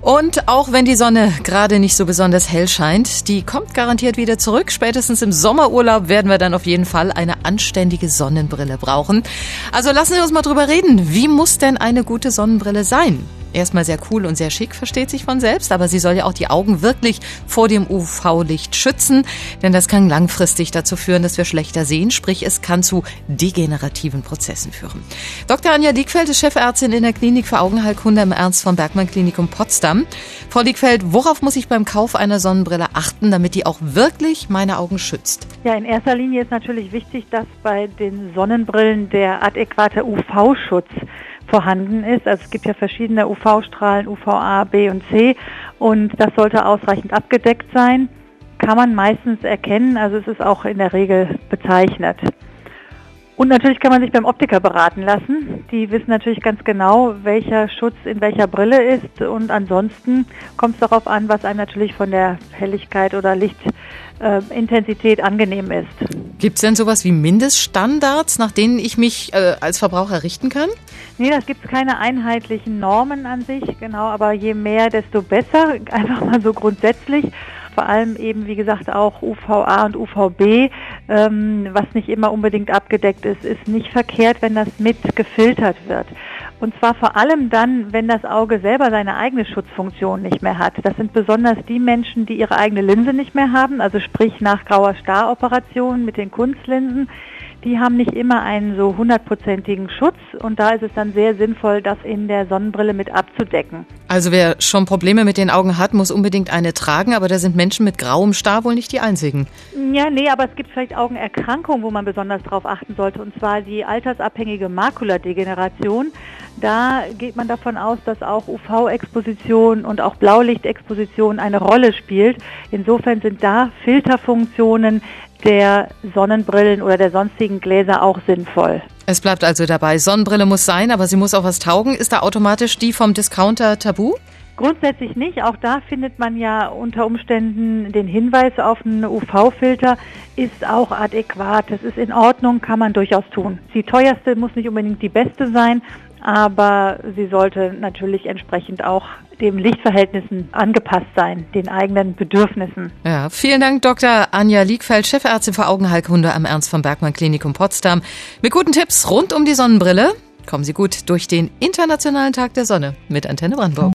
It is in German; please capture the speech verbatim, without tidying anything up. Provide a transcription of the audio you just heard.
Und auch wenn die Sonne gerade nicht so besonders hell scheint, die kommt garantiert wieder zurück. Spätestens im Sommerurlaub werden wir dann auf jeden Fall eine anständige Sonnenbrille brauchen. Also lassen Sie uns mal drüber reden. Wie muss denn eine gute Sonnenbrille sein? Erstmal sehr cool und sehr schick, versteht sich von selbst, aber sie soll ja auch die Augen wirklich vor dem U V-Licht schützen, denn das kann langfristig dazu führen, dass wir schlechter sehen, sprich es kann zu degenerativen Prozessen führen. Doktor Anja Liegfeld ist Chefärztin in der Klinik für Augenheilkunde im Ernst von Bergmann Klinikum Potsdam. Frau Liegfeld, worauf muss ich beim Kauf einer Sonnenbrille achten, damit die auch wirklich meine Augen schützt? Ja, in erster Linie ist natürlich wichtig, dass bei den Sonnenbrillen der adäquate U V-Schutz vorhanden ist. Also es gibt ja verschiedene U V-Strahlen, U V A, B und C, und das sollte ausreichend abgedeckt sein. Kann man meistens erkennen, also es ist auch in der Regel bezeichnet. Und natürlich kann man sich beim Optiker beraten lassen. Die wissen natürlich ganz genau, welcher Schutz in welcher Brille ist, und ansonsten kommt es darauf an, was einem natürlich von der Helligkeit oder Lichtintensität äh, angenehm ist. Gibt es denn sowas wie Mindeststandards, nach denen ich mich äh, als Verbraucher richten kann? Nee, das gibt es keine einheitlichen Normen an sich, genau, aber je mehr, desto besser, einfach mal so grundsätzlich. Vor allem eben, wie gesagt, auch U V A und U V B, ähm, was nicht immer unbedingt abgedeckt ist, ist nicht verkehrt, wenn das mit gefiltert wird. Und zwar vor allem dann, wenn das Auge selber seine eigene Schutzfunktion nicht mehr hat. Das sind besonders die Menschen, die ihre eigene Linse nicht mehr haben, also sprich nach grauer Star-Operationen mit den Kunstlinsen. Die haben nicht immer einen so hundertprozentigen Schutz, und da ist es dann sehr sinnvoll, das in der Sonnenbrille mit abzudecken. Also wer schon Probleme mit den Augen hat, muss unbedingt eine tragen, aber da sind Menschen mit grauem Star wohl nicht die einzigen. Ja, nee, aber es gibt vielleicht Augenerkrankungen, wo man besonders darauf achten sollte, und zwar die altersabhängige Makuladegeneration. Da geht man davon aus, dass auch U V-Exposition und auch Blaulichtexposition eine Rolle spielt. Insofern sind da Filterfunktionen der Sonnenbrillen oder der sonstigen Gläser auch sinnvoll. Es bleibt also dabei, Sonnenbrille muss sein, aber sie muss auch was taugen. Ist da automatisch die vom Discounter tabu? Grundsätzlich nicht. Auch da findet man ja unter Umständen den Hinweis auf einen U V-Filter, ist auch adäquat. Das ist in Ordnung, kann man durchaus tun. Die teuerste muss nicht unbedingt die beste sein, aber sie sollte natürlich entsprechend auch den Lichtverhältnissen angepasst sein, den eigenen Bedürfnissen. Ja, vielen Dank, Doktor Anja Liegfeld, Chefärztin für Augenheilkunde am Ernst von Bergmann Klinikum Potsdam. Mit guten Tipps rund um die Sonnenbrille kommen Sie gut durch den Internationalen Tag der Sonne mit Antenne Brandenburg.